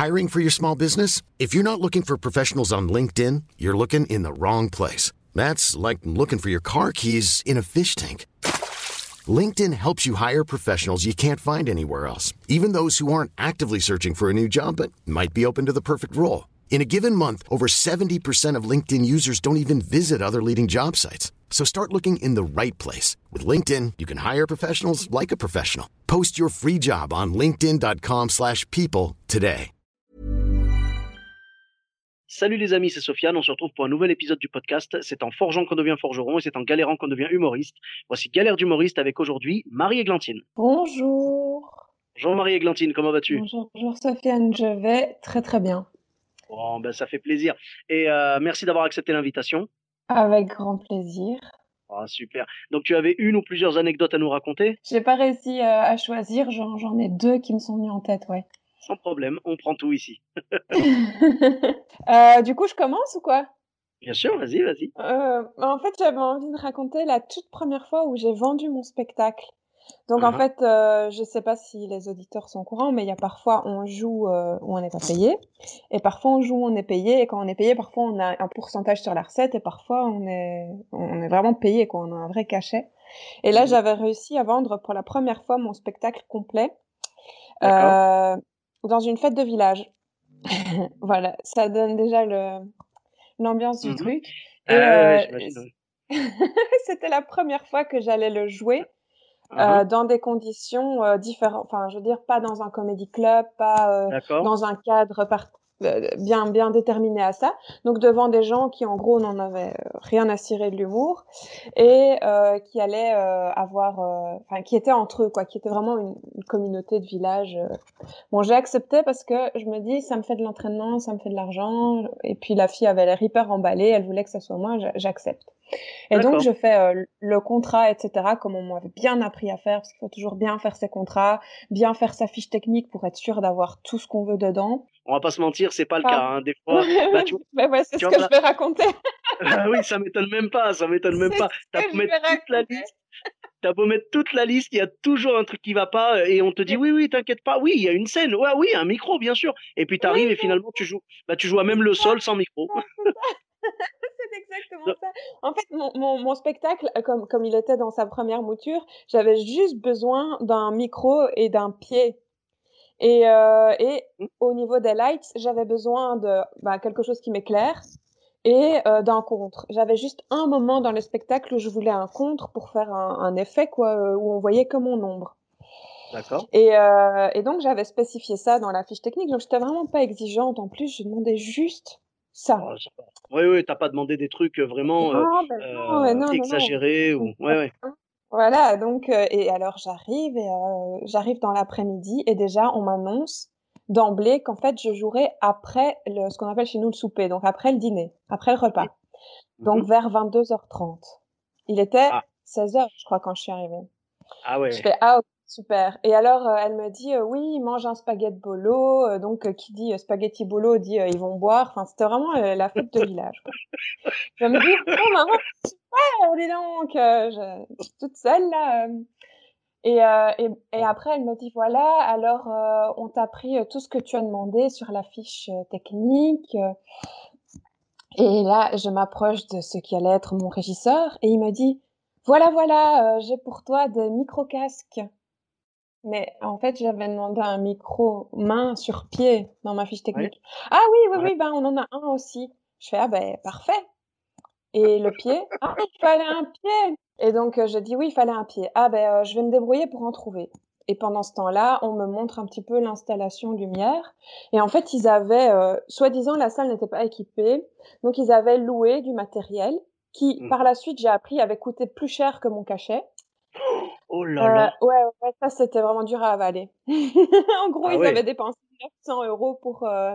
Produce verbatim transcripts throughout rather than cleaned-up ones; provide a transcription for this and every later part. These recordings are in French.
Hiring for your small business? If you're not looking for professionals on LinkedIn, you're looking in the wrong place. That's like looking for your car keys in a fish tank. LinkedIn helps you hire professionals you can't find anywhere else, even those who aren't actively searching for a new job but might be open to the perfect role. In a given month, over seventy percent of LinkedIn users don't even visit other leading job sites. So start looking in the right place. With LinkedIn, you can hire professionals like a professional. Post your free job on linkedin.com slash people today. Salut les amis, c'est Sofiane, on se retrouve pour un nouvel épisode du podcast. C'est en forgeant qu'on devient forgeron et c'est en galérant qu'on devient humoriste. Voici Galère d'humoriste avec aujourd'hui Marie-Églantine. Bonjour. Bonjour Marie-Églantine, comment vas-tu? Bonjour, bonjour Sofiane, je vais très très bien. Bon, ben ça fait plaisir. Et euh, merci d'avoir accepté l'invitation. Avec grand plaisir. Ah, super. Donc tu avais une ou plusieurs anecdotes à nous raconter? J'ai pas réussi euh, à choisir, j'en, j'en ai deux qui me sont venues en tête, ouais. Sans problème, on prend tout ici. euh, du coup, je commence ou quoi? Bien sûr, vas-y, vas-y. euh, En fait, j'avais envie de raconter la toute première fois où j'ai vendu mon spectacle. Donc en Uh-huh. fait, euh, je sais pas si les auditeurs sont au courant, mais il y a parfois on joue euh, où on n'est pas payé, et parfois on joue où on est payé, et quand on est payé, parfois on a un pourcentage sur la recette, et parfois on est on est vraiment payé, quoi, on a un vrai cachet. Et là, Mhm. j'avais réussi à vendre pour la première fois mon spectacle complet D'accord. euh, dans une fête de village. Voilà, ça donne déjà le l'ambiance du Mhm. truc. Ah, Et ouais, ouais, euh, j'imagine. Ouais. c'était la première fois que j'allais le jouer. Uh-huh. Euh, dans des conditions euh, différentes, enfin je veux dire pas dans un comedy club, pas euh, D'accord. dans un cadre par- euh, bien bien déterminé à ça, donc devant des gens qui en gros n'en avaient euh, rien à cirer de l'humour et euh, qui allaient euh, avoir, euh, enfin qui étaient entre eux quoi, qui étaient vraiment une, une communauté de village. euh. Bon, j'ai accepté parce que je me dis ça me fait de l'entraînement, ça me fait de l'argent, et puis la fille avait l'air hyper emballée, elle voulait que ça soit moi, j'a- j'accepte. Et donc, D'accord. je fais euh, le contrat, et cetera, comme on m'avait bien appris à faire, parce qu'il faut toujours bien faire ses contrats, bien faire sa fiche technique pour être sûr d'avoir tout ce qu'on veut dedans. On va pas se mentir, c'est pas le cas, Enfin, hein. Des fois, bah tu vois, ouais, ouais, c'est tu ce vois, que je voilà. vais raconter. Ah oui, ça m'étonne même pas, ça m'étonne même C'est pas. ce T'as que beau je mettre vais toute la raconter. liste, t'as beau mettre toute la liste, il y a toujours un truc qui va pas, euh, et on te dit oui, oui, t'inquiète pas, oui, il y a une scène, ouais, oui, un micro, bien sûr. Et puis Oui, t'arrives et finalement tu joues, bah tu joues à même le c'est ça, sol sans micro. c'est ça, c'est exactement ça. En fait, mon, mon, mon spectacle, euh, comme, comme il était dans sa première mouture, j'avais juste besoin d'un micro et d'un pied. Et, euh, et au niveau des lights, j'avais besoin de bah, quelque chose qui m'éclaire et euh, d'un contre. J'avais juste un moment dans le spectacle où je voulais un contre pour faire un, un effet quoi, euh, où on voyait que mon ombre. D'accord. Et, euh, et donc j'avais spécifié ça dans la fiche technique, donc j'étais vraiment pas exigeante. En plus, je demandais juste ça. Oh, ça va. Oui, oui, t'as pas demandé des trucs euh, vraiment euh, Non, mais non, mais euh, non, non, exagérés ou, ouais, non. ouais. Voilà, donc euh, et alors j'arrive et euh, j'arrive dans l'après-midi et déjà on m'annonce d'emblée qu'en fait je jouerai après le, ce qu'on appelle chez nous le souper, donc après le dîner, après le Mhm, repas, donc mhm. vers vingt-deux heures trente. Il était Ah, seize heures, je crois, quand je suis arrivée. ah Je ouais. fais ah ok, super. Et alors euh, elle me dit euh, oui, mange un spaghetti bolo, euh, donc euh, qui dit euh, spaghetti bolo dit euh, ils vont boire. Enfin c'était vraiment euh, la fête de village, quoi. Je me dis oh maman, super, dis donc, euh, je, je suis toute seule là. euh, Et, euh, et, et après, elle me dit, voilà, alors euh, on t'a pris euh, tout ce que tu as demandé sur la fiche euh, technique. euh. Et là, je m'approche de ce qui allait être mon régisseur et il me dit, voilà, voilà, euh, j'ai pour toi des micro-casques. Mais en fait, j'avais demandé un micro main sur pied dans ma fiche Ouais, technique. Ah oui, oui, ouais. oui, ben on en a un aussi. Je fais, ah ben parfait. Et le pied, ah, il fallait un pied. Et donc, euh, je dis oui, il fallait un pied. Ah ben, euh, je vais me débrouiller pour en trouver. Et pendant ce temps-là, on me montre un petit peu l'installation lumière. Et en fait, ils avaient, euh, soi-disant, la salle n'était pas équipée. Donc, ils avaient loué du matériel qui, par Mhm. la suite, j'ai appris, avait coûté plus cher que mon cachet. Oh là Euh, là. ouais, ouais, ça, c'était vraiment dur à avaler. En gros, Ah ils avaient ouais. dépensé neuf cents euros pour, euh,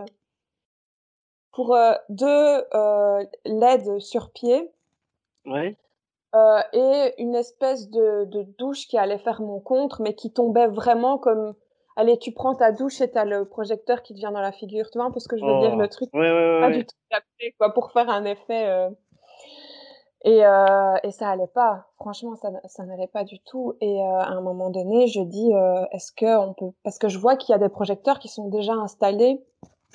pour euh, deux euh, L E D sur pied. Ouais. Euh, et une espèce de, de douche qui allait faire mon contre, mais qui tombait vraiment comme... Allez, tu prends ta douche et t'as le projecteur qui te vient dans la figure. Tu vois un peu ce que je veux dire? Oh. Le truc Ouais, ouais, ouais, pas du ouais. tout adapté, quoi, pour faire un effet. euh. Et, euh, et ça allait pas. Franchement, ça, ça n'allait pas du tout. Et euh, à un moment donné, je dis, euh, est-ce que on peut... Parce que je vois qu'il y a des projecteurs qui sont déjà installés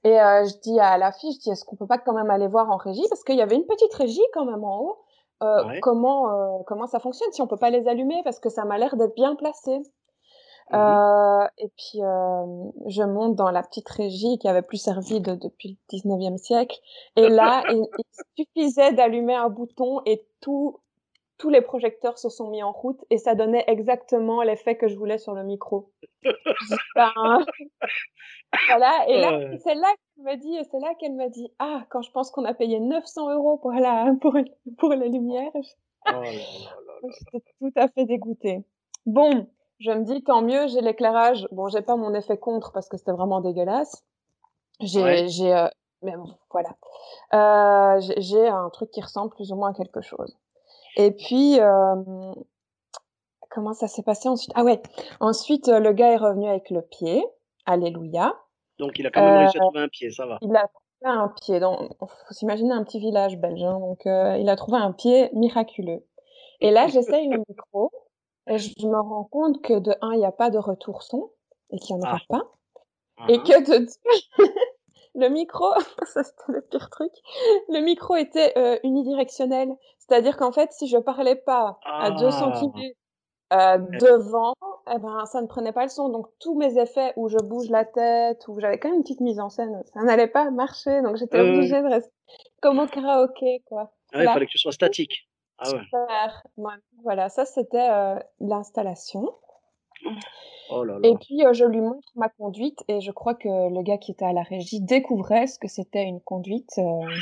Et euh, je dis à la fille, je dis, est-ce qu'on peut pas quand même aller voir en régie? Parce qu'il y avait une petite régie quand même en haut. Euh, Ouais. comment, euh, comment ça fonctionne si on peut pas les allumer? Parce que ça m'a l'air d'être bien placé. Mhm. Euh, et puis, euh, je monte dans la petite régie qui avait plus servi de, depuis le dix-neuvième siècle. Et là, il, il suffisait d'allumer un bouton et tout, tous les projecteurs se sont mis en route et ça donnait exactement l'effet que je voulais sur le micro. Je dis, ben, voilà. Et là, Euh, c'est là qu'elle me dit, c'est là qu'elle me dit, ah, quand je pense qu'on a payé neuf cents euros pour la, pour, pour la lumière, oh là là là là. j'étais tout à fait dégoûtée. Bon, je me dis, tant mieux, j'ai l'éclairage. Bon, j'ai pas mon effet contre parce que c'était vraiment dégueulasse. Ouais. J'ai, j'ai, euh, mais bon, voilà. Euh, j'ai, j'ai un truc qui ressemble plus ou moins à quelque chose. Et puis, euh, comment ça s'est passé ensuite? Ah ouais. Ensuite, euh, le gars est revenu avec le pied. Alléluia. Donc il a quand même Euh, réussi à trouver un pied, ça va. il a trouvé un pied. Dans, faut s'imaginer un petit village belge, hein, donc euh, il a trouvé un pied miraculeux. Et là, j'essaye le micro et je me rends compte que de un, il n'y a pas de retour son et qu'il n'y en Ah. aura pas. Et Uh-huh. que de deux, le micro, ça c'était le pire truc, le micro était euh, unidirectionnel. C'est-à-dire qu'en fait, si je parlais pas à deux Ah. centimètres euh, Eh, devant, eh ben, ça ne prenait pas le son. Donc, tous mes effets où je bouge la tête, où j'avais quand même une petite mise en scène, ça n'allait pas marcher. Donc, j'étais euh, obligée de rester comme au karaoké, quoi. ouais, il Là, fallait que tu sois statique. Ah ouais. super. Ouais, voilà, ça, c'était euh, l'installation. Oh là Et là. puis, euh, je lui montre ma conduite et je crois que le gars qui était à la régie découvrait ce que c'était une conduite. Euh...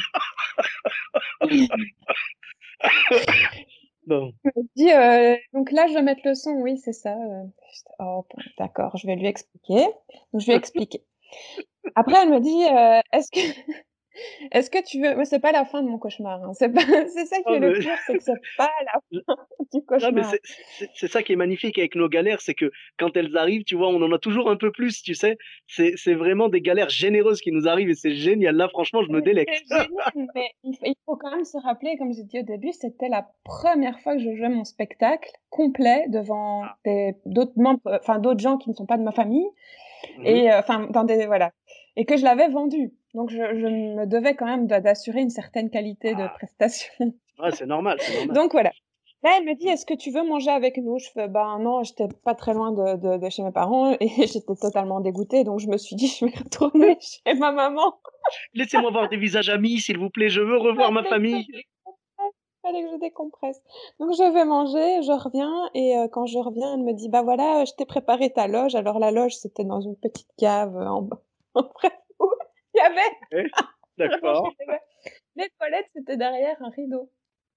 Bon. Il me dit, euh, donc là, je vais mettre le son, oui, c'est ça. Euh, j'étais, oh, bon, d'accord, je vais lui expliquer. Donc, je lui ai expliqué. Après, elle me dit, euh, est-ce que, est-ce que tu veux, mais c'est pas la fin de mon cauchemar, hein. C'est pas, c'est ça qui Ah, est le mais pire, c'est que c'est pas la fin du Non, mais cauchemar. c'est c'est- c'est ça qui est magnifique avec nos galères, c'est que quand elles arrivent, tu vois, on en a toujours un peu plus, tu sais. C'est c'est vraiment des galères généreuses qui nous arrivent et c'est génial. Là, franchement, je me délecte. C'est génial, mais il faut, il faut quand même se rappeler, comme j'ai dit au début, c'était la première fois que je jouais mon spectacle complet devant des, d'autres membres, enfin d'autres gens qui ne sont pas de ma famille, Mhm. et euh, enfin dans des voilà, et que je l'avais vendu. Donc je, je me devais quand même d'a- d'assurer une certaine qualité de Ah, prestation. ouais, c'est normal, c'est normal. Donc voilà. Là, elle me dit, est-ce que tu veux manger avec nous? Je fais, bah non, j'étais pas très loin de, de, de chez mes parents et j'étais totalement dégoûtée. Donc je me suis dit, je vais retourner chez ma maman. Laissez-moi voir des visages amis, s'il vous plaît. Je veux revoir ma Fallait que famille. je décompresse, fallait que je décompresse. Donc je vais manger, je reviens et euh, quand je reviens, elle me dit, bah voilà, je t'ai préparé ta loge. Alors la loge, c'était dans une petite cave euh, en bas. En bref, où il y avait, Eh, vraiment, d'accord. les toilettes, c'était derrière un rideau.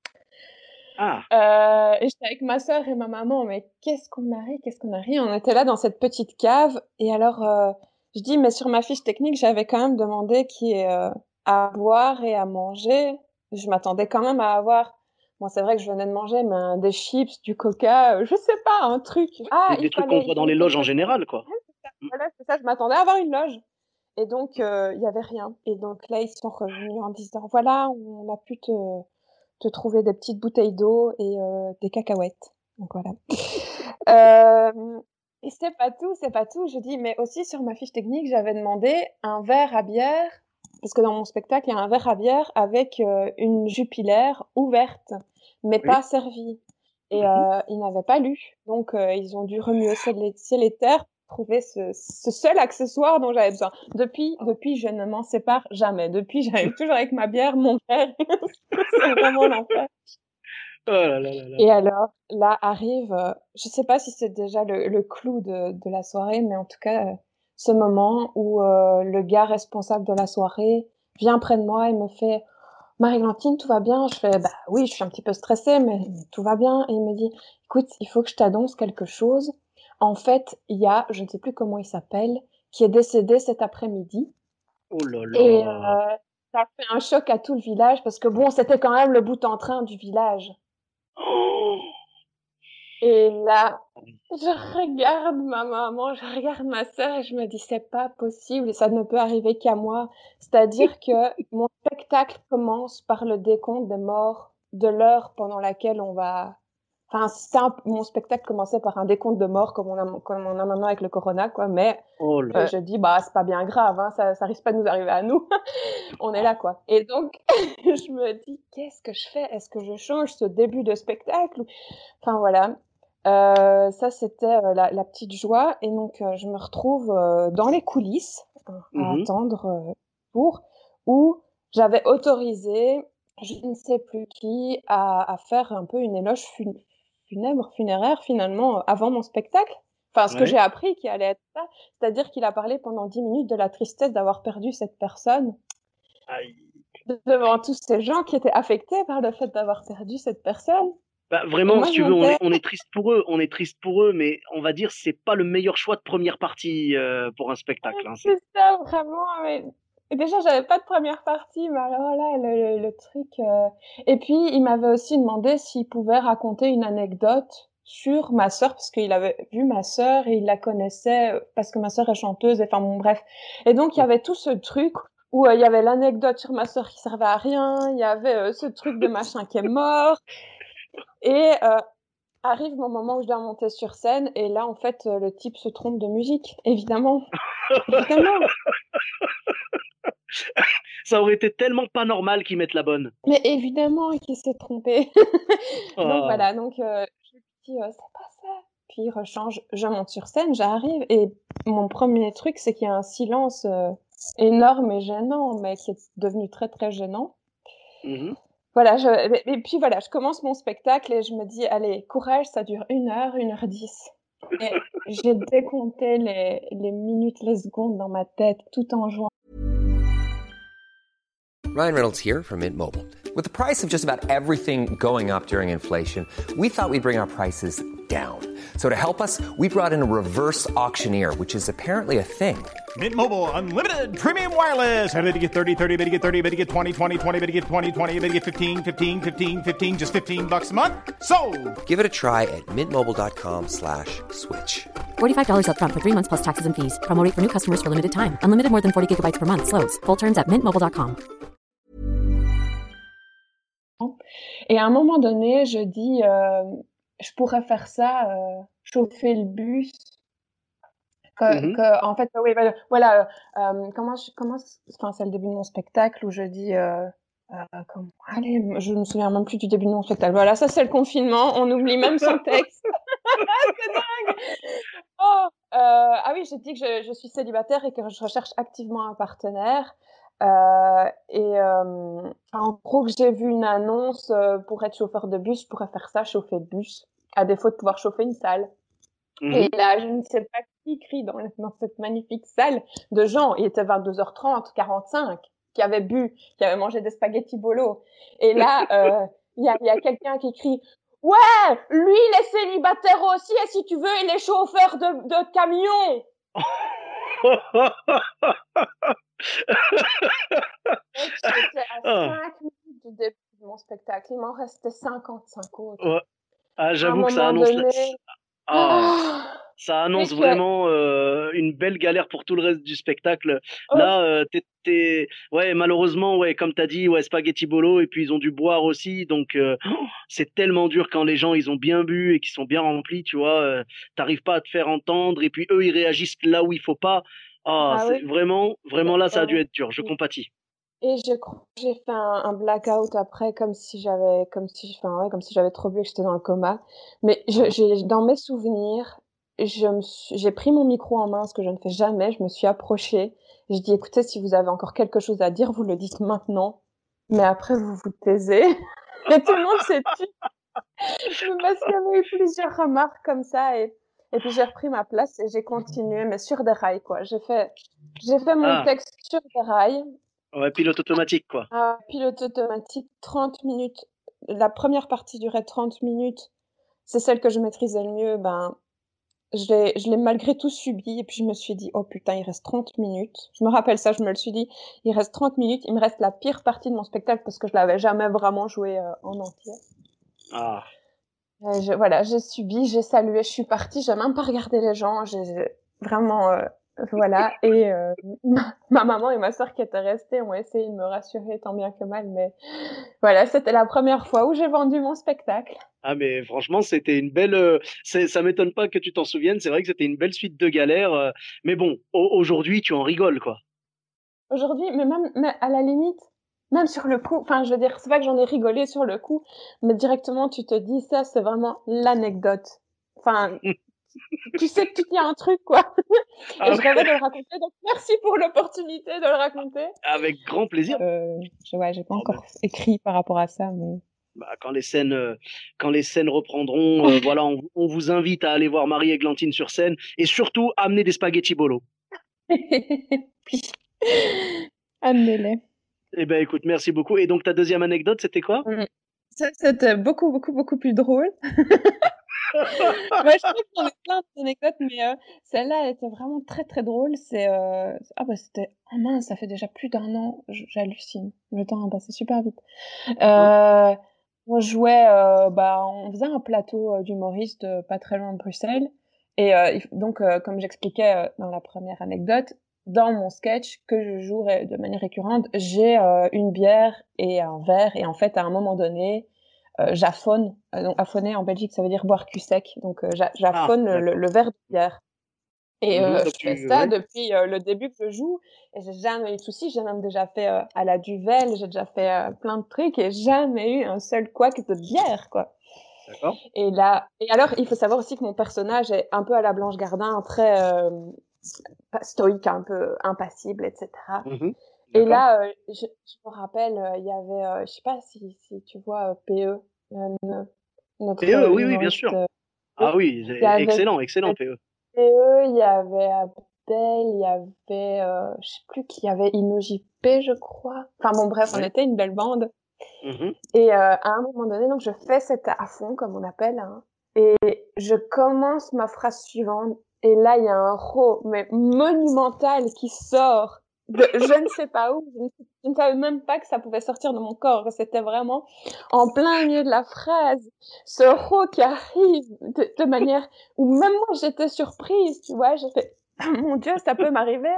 Ah, Euh, et j'étais avec ma sœur et ma maman, mais qu'est-ce qu'on a ri, qu'est-ce qu'on a ri. On était là dans cette petite cave. Et alors, euh, je dis, mais sur ma fiche technique, j'avais quand même demandé qu'il y ait euh, à boire et à manger. Je m'attendais quand même à avoir, bon, c'est vrai que je venais de manger, mais un- des chips, du coca, euh, je sais pas, un truc. Ah, des, il des trucs qu'on fallait, il voit dans fallait les loges en quelque chose. général, quoi. Ouais, c'est ça. Mm. Voilà, c'est ça, je m'attendais à avoir une loge. Et donc, euh, il y avait rien. Et donc là, ils sont revenus en disant, voilà, on a pu te, te trouver des petites bouteilles d'eau et euh, des cacahuètes. Donc voilà. Euh, et c'est pas tout, c'est pas tout. Je dis, mais aussi sur ma fiche technique, j'avais demandé un verre à bière, parce que dans mon spectacle, il y a un verre à bière avec euh, une jupilaire ouverte, mais Oui. pas servie. Et Mhm. euh, ils n'avaient pas lu. Donc, euh, ils ont dû remuer ciel et, ciel et terre pour trouver ce, ce seul accessoire dont j'avais besoin. Depuis, depuis, je ne m'en sépare jamais. Depuis, j'arrive toujours avec ma bière, mon verre. C'est vraiment l'enfer. Oh là là là là. Et alors, là arrive, euh, je sais pas si c'est déjà le, le clou de, de la soirée, mais en tout cas, euh, ce moment où euh, le gars responsable de la soirée vient près de moi et me fait Marie-Glantine, tout va bien? Je fais, bah oui, je suis un petit peu stressée, mais, mais tout va bien. Et il me dit, écoute, il faut que je t'annonce quelque chose. En fait, il y a, je ne sais plus comment il s'appelle, qui est décédé cet après-midi. Oh là Et là. euh, ça fait un choc à tout le village parce que bon, c'était quand même le bout en train du village. Oh. Et là, je regarde ma maman, je regarde ma sœur et je me dis, c'est pas possible et ça ne peut arriver qu'à moi. C'est-à-dire que mon spectacle commence par le décompte des morts de l'heure pendant laquelle on va Enfin, c'était un mon spectacle commençait par un décompte de morts comme on a comme on a maintenant avec le corona, quoi, mais Oh là heu, là. je dis: «Bah, c'est pas bien grave, hein, ça ça risque pas de nous arriver à nous, on est là, quoi» et donc je me dis: «Qu'est-ce que je fais? Est-ce que je change ce début de spectacle ou» enfin voilà. Heu, ça c'était, heu, la la petite joie et donc heu, je me retrouve, heu, dans les coulisses, à à Mmh. attendre, heu, pour où j'avais autorisé je ne sais plus qui à à faire un peu une éloge fun funèbre, funéraire finalement, heu, avant mon spectacle. Enfin, ce que Ouais. j'ai appris qui allait être ça, c'est-à-dire qu'il a parlé pendant dix minutes de la tristesse d'avoir perdu cette personne, Aïe. devant tous ces gens qui étaient affectés par le fait d'avoir perdu cette personne Bah, et vraiment, moi si je tu veux, on est montais on est triste pour eux on est triste pour eux, mais on va dire, c'est pas le meilleur choix de première partie, heu, pour un spectacle, hein, c'est c'est ça vraiment, mais déjà j'avais pas de première partie, mais alors là, le le le truc, heu et puis il m'avait aussi demandé s'il pouvait raconter une anecdote sur ma sœur, parce qu'il avait vu ma sœur et il la connaissait, heu, parce que ma sœur est chanteuse et enfin bon bref et donc il y mmh. avait tout ce truc où, heu, il y avait l'anecdote sur ma sœur qui servait à rien, il y avait, heu, ce truc de machin qui est mort et heu, arrive mon moment où je dois monter sur scène et là en fait, heu, le type se trompe de musique, évidemment, évidemment. Ça aurait été tellement pas normal qu'ils mettent la bonne. Mais évidemment qu'il s'est trompé. Donc Ah. voilà, donc heu, je lui dis: «Heu, c'est pas ça». Puis il rechange, je monte sur scène, j'arrive et mon premier truc, c'est qu'il y a un silence, heu, énorme et gênant, mais qui est devenu très, très gênant. Mmh mh. Voilà, je et et puis voilà, je commence mon spectacle et je me dis: «Allez, courage, ça dure une heure, une heure dix». Et j'ai décompté les les minutes, les secondes dans ma tête tout en jouant. Ryan Reynolds here from Mint Mobile. With the price of just about everything going up during inflation, we thought we'd bring our prices down. So to help us, we brought in a reverse auctioneer, which is apparently a thing. Mint Mobile Unlimited Premium Wireless. How to get thirty, thirty, how to get thirty, how to get twenty, twenty, twenty, how to get twenty, twenty, how to get fifteen, fifteen, fifteen, fifteen, just fifteen bucks a month? Sold! Give it a try at mintmobile.com slash switch. forty-five dollars up front for three months plus taxes and fees. Promo rate for new customers for limited time. Unlimited more than forty gigabytes per month. Slows full terms at mint mobile dot com. Et à un moment donné, je dis, heu: «Je pourrais faire ça, heu, chauffer le bus». Que Mmh. que en fait, oui, voilà voilà, heu, hem, comment je comment c enfin, c'est le début de mon spectacle où je dis, heu heu, comment allez, je me souviens même plus du début de mon spectacle. Voilà, ça c'est le confinement, on oublie même son texte. C'est dingue! Oh, heu, ah oui, j'ai dit que je je suis célibataire et que je recherche activement un partenaire, heu et hem, en gros, que j'ai vu une annonce, heu, pour être chauffeur de bus, je pourrais faire ça, chauffer le bus, à défaut de pouvoir chauffer une salle. Mmh Et mh. là, je ne sais pas qui crie dans, dans cette magnifique salle de gens. Il était vingt-deux heures trente, quarante-cinq, qui avaient bu, qui avaient mangé des spaghettis bolo. Et là, euh, il y a, il y a quelqu'un qui crie: «Ouais, lui, il est célibataire aussi, et si tu veux, il est chauffeur de, de camion!» Mec, j'étais à Ah. cinq minutes du début de mon spectacle. Il m'en restait cinquante-cinq autres. Ouais. Ah, À un j'avoue que ça moment annonce la donné, s ah, ah, ça et annonce que, vraiment, heu, une belle galère pour tout le reste du spectacle. oh, Là, heu, tu es ouais, malheureusement, ouais, comme tu as dit, ouais, spaghetti bolo et puis ils ont dû boire aussi donc heu, c'est tellement dur quand les gens, ils ont bien bu et qu'ils sont bien remplis, tu vois? Heu, tu arrives pas à te faire entendre et puis eux, ils réagissent là où il faut pas. Ah, ah c'est oui, vraiment vraiment là, ça a dû ouais. être dur, je compatis. Et je crois que j'ai fait un un blackout après comme si j'avais comme si enfin, ouais, comme si j'avais trop bu et que j'étais dans le coma. Mais je Ah. j'ai dans mes souvenirs, je me suis j'ai pris mon micro en main, ce que je ne fais jamais, je me suis approchée. J'ai dit: «Écoutez, si vous avez encore quelque chose à dire, vous le dites maintenant, mais après vous vous taisez». Et tout le monde s'est tu. Mais parce qu'il y avait eu plusieurs remarques comme ça et et puis j'ai repris ma place et j'ai continué, mais sur des rails, quoi. J'ai fait j'ai fait mon Ah, texte sur des rails. ouais, pilote automatique, quoi. Ah, pilote automatique, trente minutes. La première partie durait trente minutes. C'est celle que je maîtrisais le mieux. Ben, je l'ai, je l'ai malgré tout subi. Et puis je me suis dit, oh putain, il reste trente minutes. Je me rappelle ça, je me le suis dit. Il reste trente minutes. Il me reste la pire partie de mon spectacle parce que je l'avais jamais vraiment joué euh, en entier. Ah. Et je, voilà, j'ai subi, j'ai salué, je suis partie. J'ai même pas regardé les gens. J'ai j'ai vraiment, euh, Voilà et heu, ma ma maman et ma sœur qui étaient restées ont essayé de me rassurer tant bien que mal, mais voilà, c'était la première fois où j'ai vendu mon spectacle. Ah mais franchement, c'était une belle, heu, c'est ça m'étonne pas que tu t'en souviennes. C'est vrai que c'était une belle suite de galères, heu, mais bon, au aujourd'hui, tu en rigoles, quoi. Aujourd'hui, mais même mais à la limite, même sur le coup, enfin, je veux dire, c'est pas que j'en ai rigolé sur le coup, mais directement tu te dis: «Ça, c'est vraiment l'anecdote». Enfin, tu sais que tu tiens un truc, quoi et Ah je rêvais de le raconter, donc merci pour l'opportunité de le raconter. avec grand plaisir. Heu, je ouais, j'ai pas Oh ben, encore écrit par rapport à ça, mais bah, quand les scènes, heu, quand les scènes reprendront, heu, voilà, on on vous invite à aller voir Marie-Églantine sur scène et surtout amenez des spaghettis bolo. oui, amenez-les. Eh ben, écoute, merci beaucoup et donc ta deuxième anecdote, c'était quoi? Mmh. Ça, c'était beaucoup, beaucoup, beaucoup plus drôle. Ouais, je crois que j'en ai plein d'anecdotes, mais heu, celle-là, elle était vraiment très, très drôle. C'est, heu, ah bah, c'était oh mince, ça fait déjà plus d'un an, j j'hallucine. Le temps a passé super vite. D'accord. Heu, on jouait, heu, bah, on faisait un plateau, heu, d'humoristes, heu, pas très loin de Bruxelles et heu, il f donc heu, comme j'expliquais, heu, dans la première anecdote, dans mon sketch que je joue ré de manière récurrente, j'ai, heu, une bière et un verre et en fait, à un moment donné, heu, j'affonne, heu, donc affonner en Belgique, ça veut dire boire cul sec, donc heu, j'a Ah, j'affonne le le d'accord. le verre de bière et Mmh heu, donc je fais tu ça ouais, depuis, heu, le début que je joue et j'ai jamais eu de soucis. J'ai même déjà fait, heu, à la Duvel, j'ai déjà fait, heu, plein de trucs et jamais eu un seul couac de bière, quoi d'accord. et là et alors, il faut savoir aussi que mon personnage est un peu à la Blanche Gardin, très, hem, pas stoïque, un peu impassible et cetera Mmh et d'accord. là, heu, je je me rappelle, heu, il y avait, heu, je sais pas si si tu vois, heu, P E? Heu, ne notre, P E, heu, oui, oui, bien humoriste, sûr. heu, oui. Ah oui, Il y c'est avait excellent, excellent P E. P E, il y avait Abdel, il y avait, heu, je sais plus qui, il y avait Inojip, je crois. Enfin bon bref, on Ouais. était une belle bande Mmh et heu, à un moment donné, donc je fais cet à fond comme on appelle, hein et je commence ma phrase suivante et là, il y a un rot, mais monumental qui sort de je ne sais pas où, je ne je ne savais même pas que ça pouvait sortir de mon corps. C'était vraiment en plein milieu de la phrase, ce rot qui arrive de de manière où même moi j'étais surprise, tu vois? J'ai fait: «Ah mon Dieu, ça peut m'arriver?»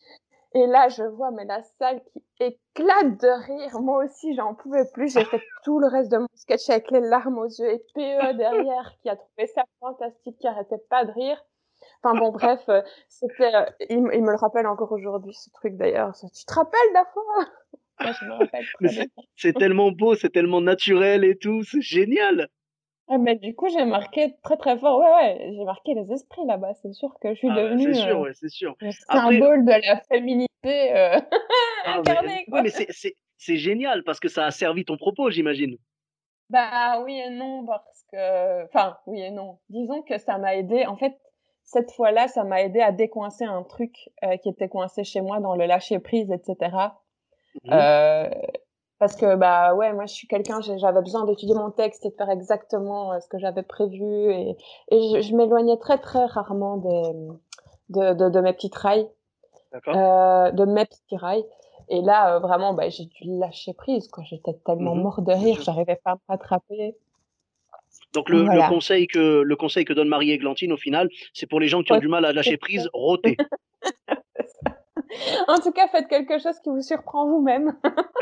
et là, je vois, mais la salle qui éclate de rire. Moi aussi, j'en pouvais plus. J'ai fait tout le reste de mon sketch avec les larmes aux yeux et P E derrière qui a trouvé ça fantastique, qui arrêtait pas de rire. Enfin bon, bref, heu, c'était, heu, il me il me le rappelle encore aujourd'hui, ce truc d'ailleurs. Ce «Tu te rappelles de la fois?» Ça, je me rappelle Mais très bien. c'est c'est tellement beau, c'est tellement naturel et tout, c'est génial! Ah mais du coup, j'ai marqué très, très fort. Ouais, ouais, j'ai marqué les esprits là-bas. C'est sûr que je suis Ah bah, c'est devenue, sûr, heu, ouais, c'est sûr. le Après symbole de la féminité, heu, ah mais incarnée, oui, quoi. mais c'est c'est c'est génial parce que ça a servi ton propos, j'imagine? Bah, oui et non parce que enfin, oui et non. Disons que ça m'a aidé en fait, cette fois-là, ça m'a aidé à décoincer un truc, heu, qui était coincé chez moi dans le lâcher prise et cetera. Mmh Heu, parce que, bah, ouais, moi je suis quelqu'un, j'ai j'avais besoin d'étudier mon texte et de faire exactement, heu, ce que j'avais prévu et et je je m'éloignais très, très rarement des, mmh, de de de mes petites rails, d'accord. heu, de mes petits rails et là, heu, vraiment, bah, j'ai dû lâcher prise, quoi. J'étais tellement Mmh morte de bien rire, sûr. j'arrivais pas à me rattraper. Donc le le Voilà. conseil que le conseil que donne Marie-Églantine au final, c'est pour les gens qui ont du mal à lâcher prise, rôter. En tout cas, faites quelque chose qui vous surprend vous-même.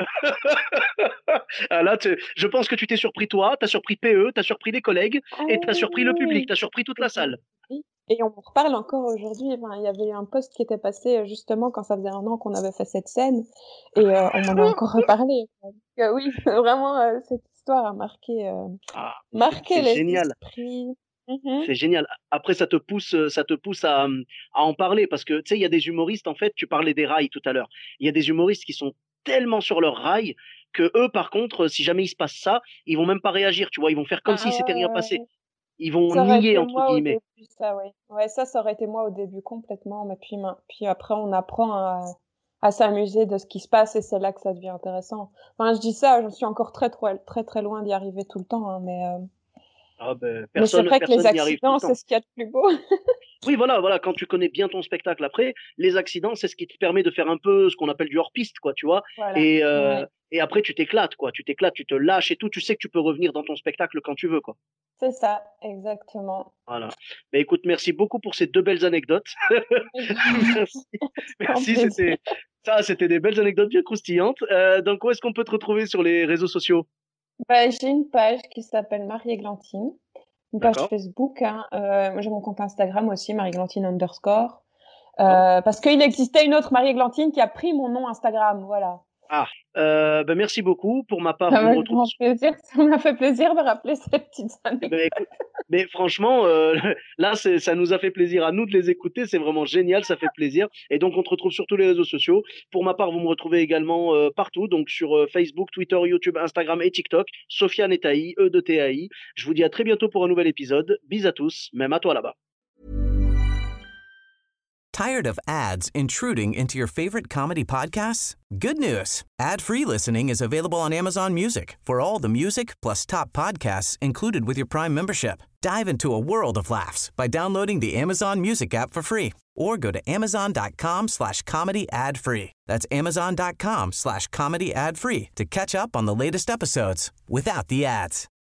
Ah là, tu je pense que tu t'es surpris toi, tu as surpris P E, tu as surpris les collègues Ah et tu as surpris le public, oui! tu as surpris toute la salle. Oui et on en reparle encore aujourd'hui. Enfin, il y avait eu un post qui était passé, heu, justement quand ça faisait un an qu'on avait fait cette scène et heu, on m'en a encore reparlé, quoi. Donc heu, oui, vraiment, heu, cette histoire a marqué, heu, Ah, c'est marqué c'est les génial. esprits. Mmh. C'est génial. Après, ça te pousse, heu, ça te pousse à, mmh, à en parler parce que, tu sais, il y a des humoristes, en fait, tu parlais des rails tout à l'heure. Il y a des humoristes qui sont tellement sur leurs rails que eux, par contre, si jamais il se passe ça, ils vont même pas réagir, tu vois? Ils vont faire comme s'il Ah s'était ouais, rien ouais, passé. ouais. Ils vont Ça aurait «nier» été entre moi au guillemets. début, ça, ouais. Ouais, ça, ça aurait été moi au début complètement, mais puis main puis après on apprend à à s'amuser de ce qui se passe et c'est là que ça devient intéressant. Enfin, je dis ça, je suis encore très, très, très, très loin d'y arriver tout le temps, hein, mais heu Ah ben, Mais c'est personne, vrai que les personne n'y arrive tout le accidents, temps. c'est ce qu'il y a de plus beau. Oui, voilà, voilà, quand tu connais bien ton spectacle après, les accidents, c'est ce qui te permet de faire un peu ce qu'on appelle du hors-piste, quoi, tu vois. Voilà. Et, Ouais. euh, et après, tu t'éclates, quoi. Tu t'éclates, tu te lâches et tout. Tu sais que tu peux revenir dans ton spectacle quand tu veux, quoi. C'est ça, exactement. Voilà. Mais écoute, merci beaucoup pour ces deux belles anecdotes. Merci. Grand Merci, plaisir. c'était ça, c'était des belles anecdotes bien croustillantes. Euh, donc, où est-ce qu'on peut te retrouver sur les réseaux sociaux? Bah, j'ai une page qui s'appelle Marie-Églantine, une page D'accord. Facebook, hein. Euh, moi, j'ai mon compte Instagram aussi, Marie-Églantine underscore. D'accord. Euh, parce qu'il existait une autre Marie-Églantine qui a pris mon nom Instagram, voilà. Ah, euh, ben merci beaucoup. Pour ma part, vous me Avec retrouvez grand plaisir, ça m'a fait plaisir de rappeler ces petites Eh années. ben, écoute, mais franchement, euh, là, c'est, ça nous a fait plaisir à nous de les écouter. C'est vraiment génial, ça fait plaisir. Et donc, on te retrouve sur tous les réseaux sociaux. Pour ma part, vous me retrouvez également euh, partout, donc sur euh, Facebook, Twitter, YouTube, Instagram et TikTok. Sofiane Etaï, E de T A I. Je vous dis à très bientôt pour un nouvel épisode. Bis à tous, même à toi là-bas. Tired of ads intruding into your favorite comedy podcasts? Good news. Ad-free listening is available on Amazon Music for all the music plus top podcasts included with your Prime membership. Dive into a world of laughs by downloading the Amazon Music app for free or go to amazon.com slash comedy ad free. That's amazon.com slash comedy ad free to catch up on the latest episodes without the ads.